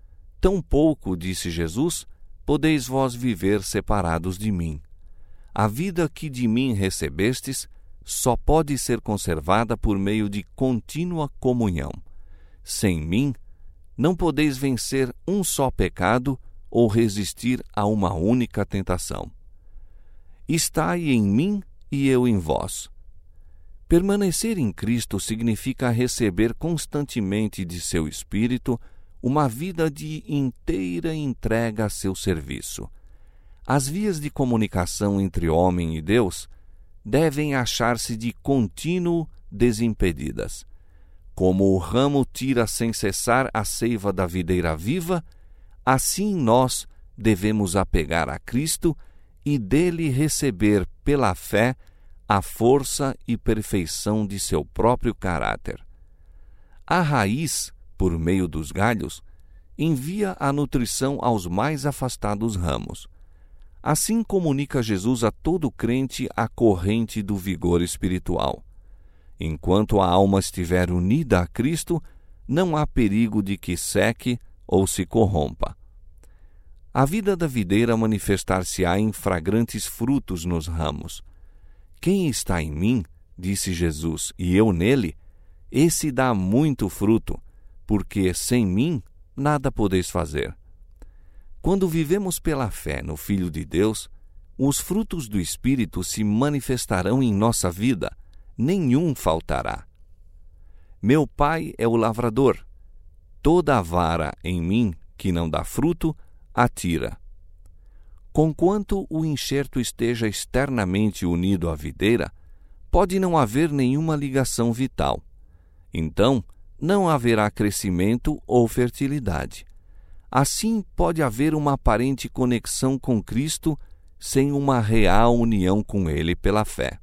Tampouco, disse Jesus, podeis vós viver separados de mim. A vida que de mim recebestes só pode ser conservada por meio de contínua comunhão. Sem mim, não podeis vencer um só pecado ou resistir a uma única tentação. Estai em mim e eu em vós. Permanecer em Cristo significa receber constantemente de seu Espírito uma vida de inteira entrega a seu serviço. As vias de comunicação entre homem e Deus devem achar-se de contínuo desimpedidas. Como o ramo tira sem cessar a seiva da videira viva, assim nós devemos apegar a Cristo e dele receber pela fé a força e perfeição de seu próprio caráter. A raiz, por meio dos galhos, envia a nutrição aos mais afastados ramos. Assim comunica Jesus a todo crente a corrente do vigor espiritual. Enquanto a alma estiver unida a Cristo, não há perigo de que seque ou se corrompa. A vida da videira manifestar-se-á em fragrantes frutos nos ramos. Quem está em mim, disse Jesus, e eu nele, esse dá muito fruto, porque sem mim nada podeis fazer. Quando vivemos pela fé no Filho de Deus, os frutos do Espírito se manifestarão em nossa vida, nenhum faltará. Meu Pai é o lavrador. Toda a vara em mim que não dá fruto, atira. Conquanto o enxerto esteja externamente unido à videira, pode não haver nenhuma ligação vital. Então, não haverá crescimento ou fertilidade. Assim, pode haver uma aparente conexão com Cristo sem uma real união com Ele pela fé.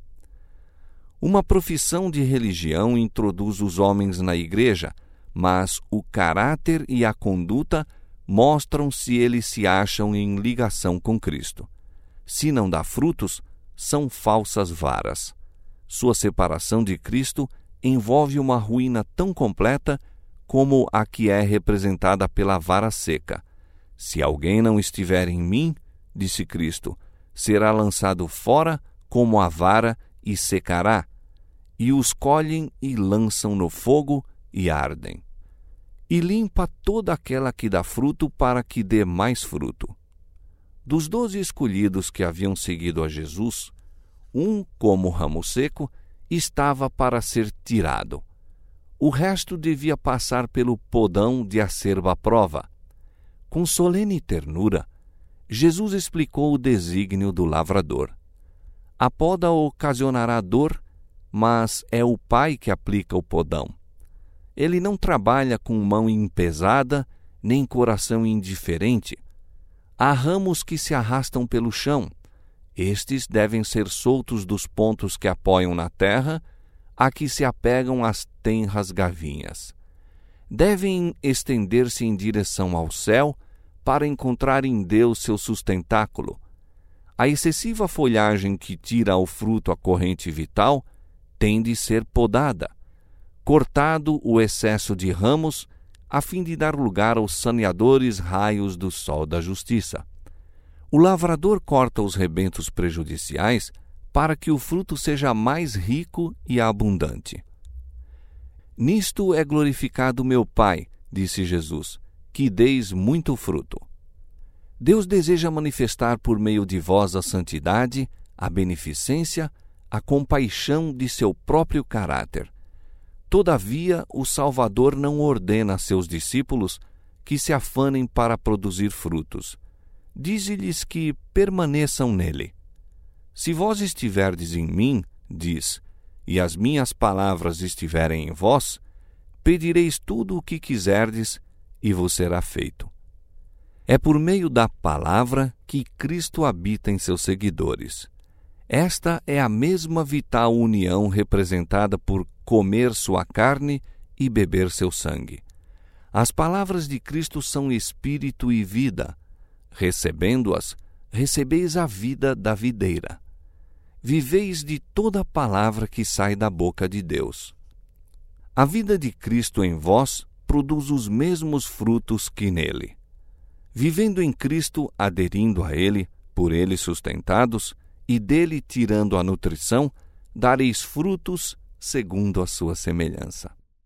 Uma profissão de religião introduz os homens na igreja, mas o caráter e a conduta mostram se eles se acham em ligação com Cristo. Se não dá frutos, são falsas varas. Sua separação de Cristo envolve uma ruína tão completa como a que é representada pela vara seca. Se alguém não estiver em mim, disse Cristo, será lançado fora como a vara e secará, e os colhem e lançam no fogo e ardem. e limpa toda aquela que dá fruto para que dê mais fruto. Dos 12 escolhidos que haviam seguido a Jesus, um, como ramo seco, estava para ser tirado. O resto devia passar pelo podão de acerba prova. Com solene ternura, Jesus explicou o desígnio do lavrador. A poda ocasionará dor, mas é o Pai que aplica o podão. Ele não trabalha com mão empesada, nem coração indiferente. Há ramos que se arrastam pelo chão. Estes devem ser soltos dos pontos que apoiam na terra, a que se apegam as tenras gavinhas. Devem estender-se em direção ao céu, para encontrar em Deus seu sustentáculo. A excessiva folhagem que tira ao fruto a corrente vital tem de ser podada, cortado o excesso de ramos, a fim de dar lugar aos saneadores raios do sol da justiça. O lavrador corta os rebentos prejudiciais para que o fruto seja mais rico e abundante. Nisto é glorificado meu Pai, disse Jesus, que deis muito fruto. Deus deseja manifestar por meio de vós a santidade, a beneficência, a compaixão de seu próprio caráter. Todavia, o Salvador não ordena a seus discípulos que se afanem para produzir frutos. Diz-lhes que permaneçam nele. Se vós estiverdes em mim, diz, e as minhas palavras estiverem em vós, pedireis tudo o que quiserdes e vos será feito. É por meio da palavra que Cristo habita em seus seguidores. Esta é a mesma vital união representada por comer sua carne e beber seu sangue. As palavras de Cristo são espírito e vida. Recebendo-as, recebeis a vida da videira. Viveis de toda palavra que sai da boca de Deus. A vida de Cristo em vós produz os mesmos frutos que nele. Vivendo em Cristo, aderindo a Ele, por Ele sustentados, e dele tirando a nutrição, dareis frutos segundo a sua semelhança.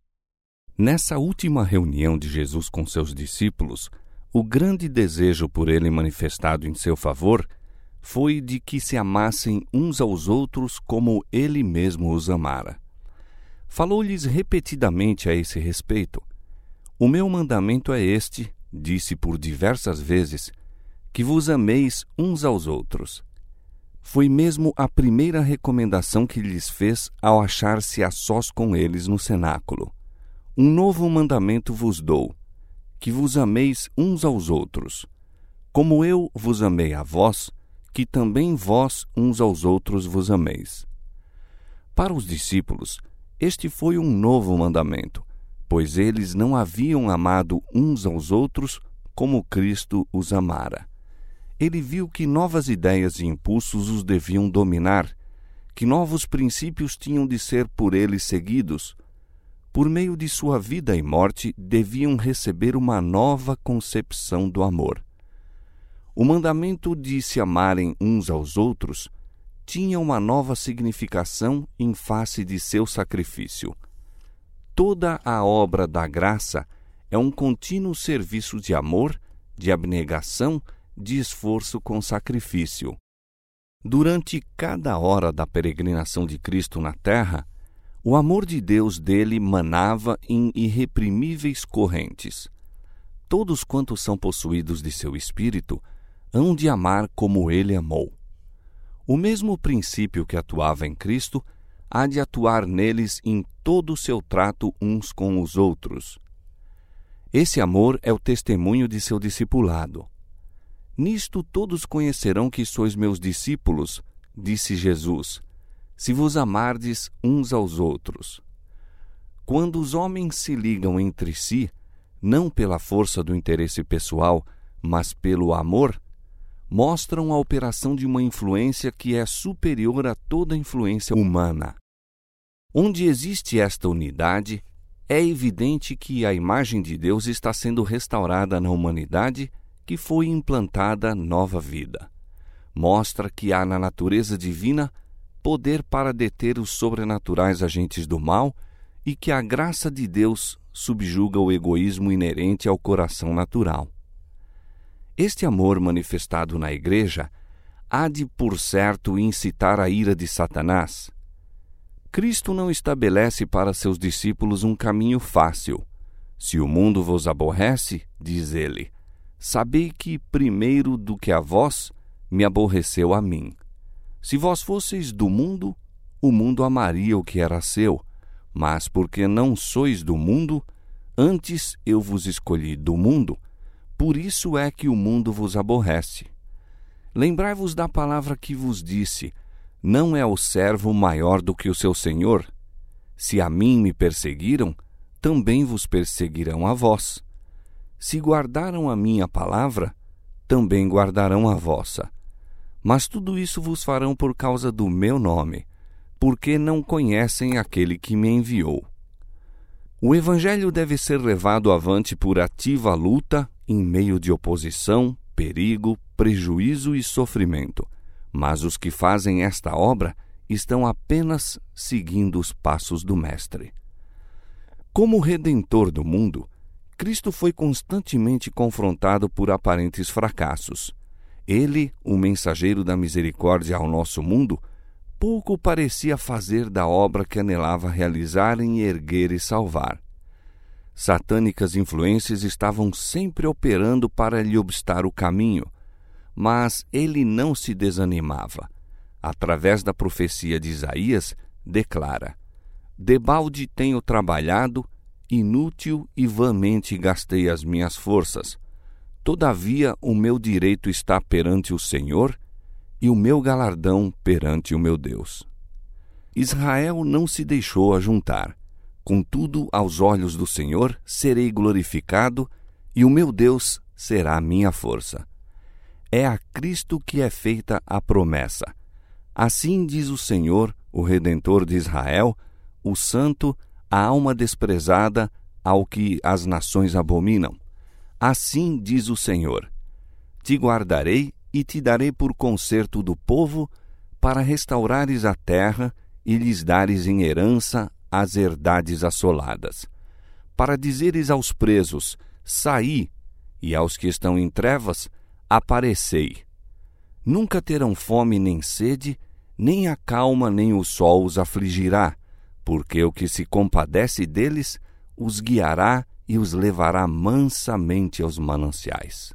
Nessa última reunião de Jesus com seus discípulos, o grande desejo por ele manifestado em seu favor foi de que se amassem uns aos outros como ele mesmo os amara. Falou-lhes repetidamente a esse respeito. O meu mandamento é este, disse por diversas vezes, que vos ameis uns aos outros. Foi mesmo a primeira recomendação que lhes fez ao achar-se a sós com eles no cenáculo. Um novo mandamento vos dou, que vos ameis uns aos outros. Como eu vos amei a vós, que também vós uns aos outros vos ameis. Para os discípulos, este foi um novo mandamento, pois eles não haviam amado uns aos outros como Cristo os amara. Ele viu que novas ideias e impulsos os deviam dominar, que novos princípios tinham de ser por ele seguidos. Por meio de sua vida e morte, deviam receber uma nova concepção do amor. O mandamento de se amarem uns aos outros tinha uma nova significação em face de seu sacrifício. Toda a obra da graça é um contínuo serviço de amor, de abnegação, de esforço com sacrifício. Durante cada hora da peregrinação de Cristo na terra, o amor de Deus dele manava em irreprimíveis correntes. Todos quantos são possuídos de seu espírito hão de amar como ele amou. O mesmo princípio que atuava em Cristo há de atuar neles em todo o seu trato uns com os outros. Esse amor é o testemunho de seu discipulado. Nisto todos conhecerão que sois meus discípulos, disse Jesus, se vos amardes uns aos outros. Quando os homens se ligam entre si, não pela força do interesse pessoal, mas pelo amor, mostram a operação de uma influência que é superior a toda influência humana. Onde existe esta unidade, é evidente que a imagem de Deus está sendo restaurada na humanidade, que foi implantada nova vida. Mostra que há na natureza divina poder para deter os sobrenaturais agentes do mal e que a graça de Deus subjuga o egoísmo inerente ao coração natural. Este amor manifestado na Igreja há de, por certo, incitar a ira de Satanás. Cristo não estabelece para seus discípulos um caminho fácil. Se o mundo vos aborrece, diz ele, sabei que primeiro do que a vós me aborreceu a mim. Se vós fosseis do mundo, o mundo amaria o que era seu, mas porque não sois do mundo, antes eu vos escolhi do mundo, por isso é que o mundo vos aborrece. Lembrai-vos da palavra que vos disse, não é o servo maior do que o seu senhor? Se a mim me perseguiram, também vos perseguirão a vós. Se guardaram a minha palavra, também guardarão a vossa. Mas tudo isso vos farão por causa do meu nome, porque não conhecem aquele que me enviou. O Evangelho deve ser levado avante por ativa luta em meio de oposição, perigo, prejuízo e sofrimento. Mas os que fazem esta obra estão apenas seguindo os passos do Mestre. Como Redentor do mundo, Cristo foi constantemente confrontado por aparentes fracassos. Ele, o mensageiro da misericórdia ao nosso mundo, pouco parecia fazer da obra que anelava realizar em erguer e salvar. Satânicas influências estavam sempre operando para lhe obstar o caminho, mas ele não se desanimava. Através da profecia de Isaías, declara: debalde tenho trabalhado, inútil e vãmente gastei as minhas forças. Todavia o meu direito está perante o Senhor e o meu galardão perante o meu Deus. Israel não se deixou ajuntar. Contudo, aos olhos do Senhor serei glorificado e o meu Deus será a minha força. É a Cristo que é feita a promessa. Assim diz o Senhor, o Redentor de Israel, o Santo, a alma desprezada, ao que as nações abominam. Assim diz o Senhor: te guardarei e te darei por conserto do povo, para restaurares a terra e lhes dares em herança as herdades assoladas. Para dizeres aos presos: saí, e aos que estão em trevas: aparecei. Nunca terão fome nem sede, nem a calma nem o sol os afligirá, porque o que se compadece deles os guiará e os levará mansamente aos mananciais.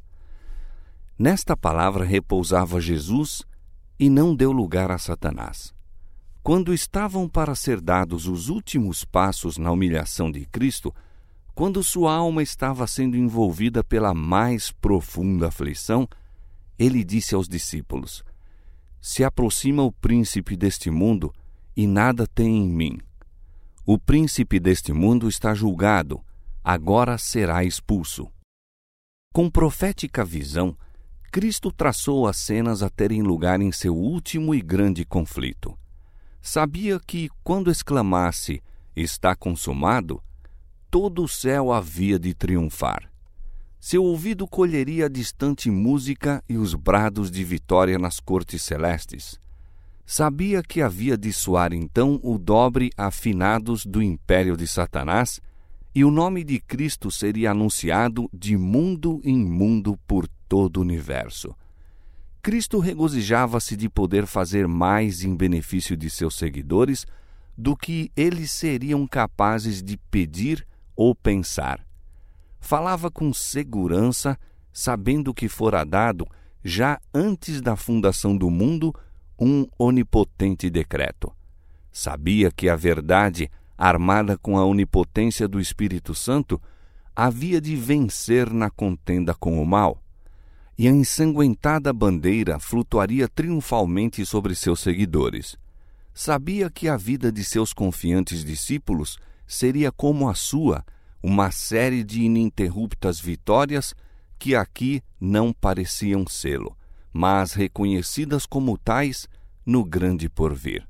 Nesta palavra repousava Jesus e não deu lugar a Satanás. Quando estavam para ser dados os últimos passos na humilhação de Cristo, quando sua alma estava sendo envolvida pela mais profunda aflição, ele disse aos discípulos: se aproxima o príncipe deste mundo e nada tem em mim. O príncipe deste mundo está julgado, agora será expulso. Com profética visão, Cristo traçou as cenas a terem lugar em seu último e grande conflito. Sabia que, quando exclamasse, está consumado, todo o céu havia de triunfar. Seu ouvido colheria a distante música e os brados de vitória nas cortes celestes. Sabia que havia de soar então o dobre afinados do império de Satanás, e o nome de Cristo seria anunciado de mundo em mundo por todo o universo. Cristo regozijava-se de poder fazer mais em benefício de seus seguidores do que eles seriam capazes de pedir ou pensar. Falava com segurança, sabendo que fora dado, já antes da fundação do mundo, um onipotente decreto. Sabia que a verdade, armada com a onipotência do Espírito Santo, havia de vencer na contenda com o mal, e a ensanguentada bandeira flutuaria triunfalmente sobre seus seguidores. Sabia que a vida de seus confiantes discípulos seria como a sua, uma série de ininterruptas vitórias que aqui não pareciam sê-lo, mas reconhecidas como tais no grande porvir.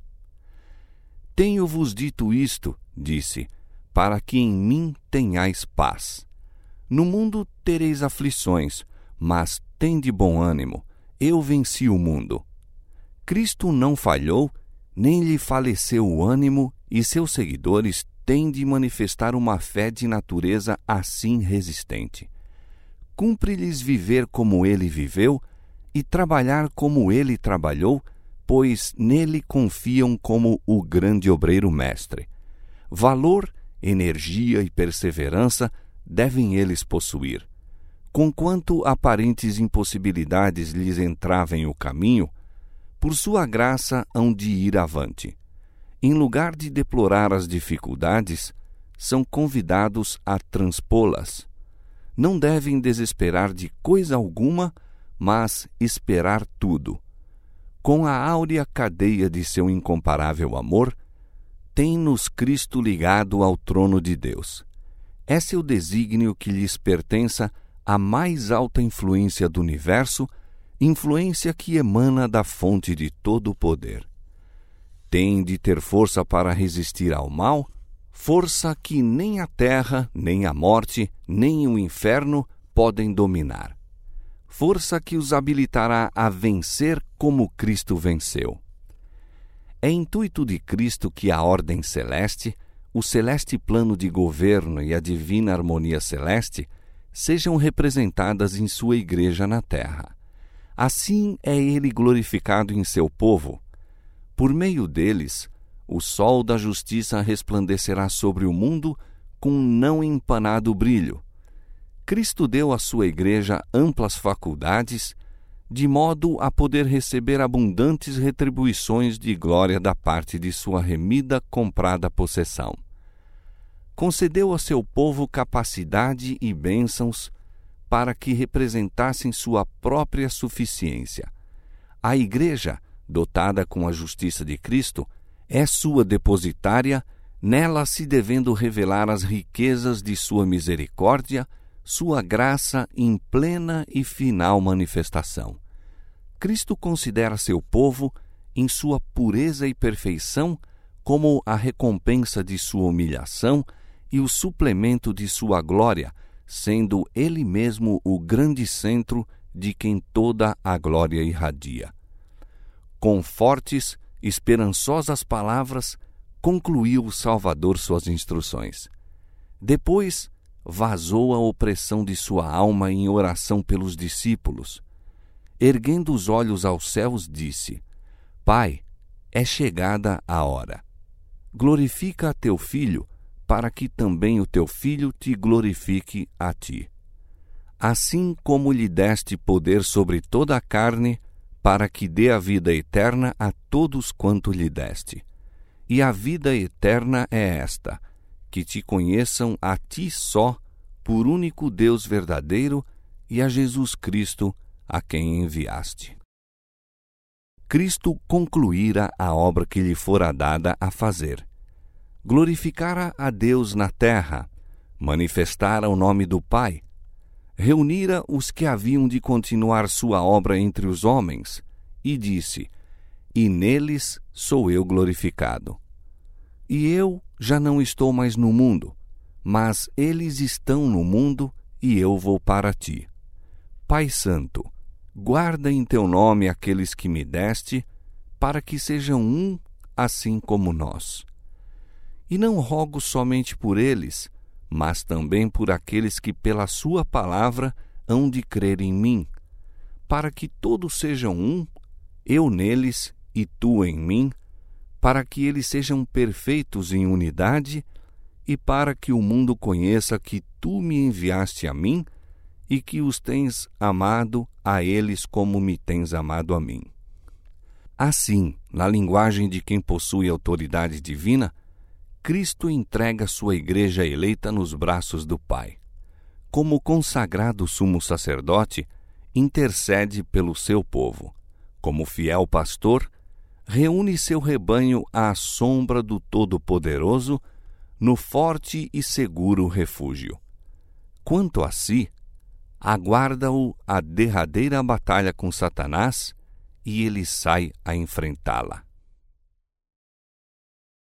Tenho-vos dito isto, disse, para que em mim tenhais paz. No mundo tereis aflições, mas tende bom ânimo, eu venci o mundo. Cristo não falhou, nem lhe faleceu o ânimo, e seus seguidores tem de manifestar uma fé de natureza assim resistente. Cumpre-lhes viver como ele viveu e trabalhar como ele trabalhou, pois nele confiam como o grande obreiro mestre. Valor, energia e perseverança devem eles possuir. Conquanto aparentes impossibilidades lhes entravem o caminho, por sua graça hão de ir avante. Em lugar de deplorar as dificuldades, são convidados a transpô-las. Não devem desesperar de coisa alguma, mas esperar tudo. Com a áurea cadeia de seu incomparável amor, tem-nos Cristo ligado ao trono de Deus. É seu desígnio que lhes pertença a mais alta influência do universo, influência que emana da fonte de todo o poder. Têm de ter força para resistir ao mal, força que nem a terra, nem a morte, nem o inferno podem dominar. Força que os habilitará a vencer como Cristo venceu. É intuito de Cristo que a ordem celeste, o celeste plano de governo e a divina harmonia celeste sejam representadas em sua igreja na terra. Assim é ele glorificado em seu povo. Por meio deles, o sol da justiça resplandecerá sobre o mundo com não empanado brilho. Cristo deu à sua igreja amplas faculdades, de modo a poder receber abundantes retribuições de glória da parte de sua remida, comprada possessão. Concedeu a seu povo capacidade e bênçãos para que representassem sua própria suficiência. A igreja, dotada com a justiça de Cristo, é sua depositária, nela se devendo revelar as riquezas de sua misericórdia, sua graça em plena e final manifestação. Cristo considera seu povo, em sua pureza e perfeição, como a recompensa de sua humilhação e o suplemento de sua glória, sendo ele mesmo o grande centro de quem toda a glória irradia. Com fortes, esperançosas palavras, concluiu o Salvador suas instruções. Depois, vazou a opressão de sua alma em oração pelos discípulos. Erguendo os olhos aos céus, disse: Pai, é chegada a hora. Glorifica a teu Filho, para que também o teu Filho te glorifique a ti. Assim como lhe deste poder sobre toda a carne, para que dê a vida eterna a todos quanto lhe deste. E a vida eterna é esta, que te conheçam a ti só, por único Deus verdadeiro, e a Jesus Cristo, a quem enviaste. Cristo concluíra a obra que lhe fora dada a fazer. Glorificara a Deus na terra, manifestara o nome do Pai, reunira os que haviam de continuar sua obra entre os homens, e disse: E neles sou eu glorificado. E eu já não estou mais no mundo, mas eles estão no mundo, e eu vou para ti. Pai Santo, guarda em teu nome aqueles que me deste, para que sejam um, assim como nós. E não rogo somente por eles, mas também por aqueles que pela sua palavra hão de crer em mim, para que todos sejam um, eu neles e tu em mim, para que eles sejam perfeitos em unidade e para que o mundo conheça que tu me enviaste a mim e que os tens amado a eles como me tens amado a mim. Assim, na linguagem de quem possui autoridade divina, Cristo entrega sua igreja eleita nos braços do Pai. Como consagrado sumo sacerdote, intercede pelo seu povo. Como fiel pastor, reúne seu rebanho à sombra do Todo-Poderoso, no forte e seguro refúgio. Quanto a si, aguarda-o a derradeira batalha com Satanás, e ele sai a enfrentá-la.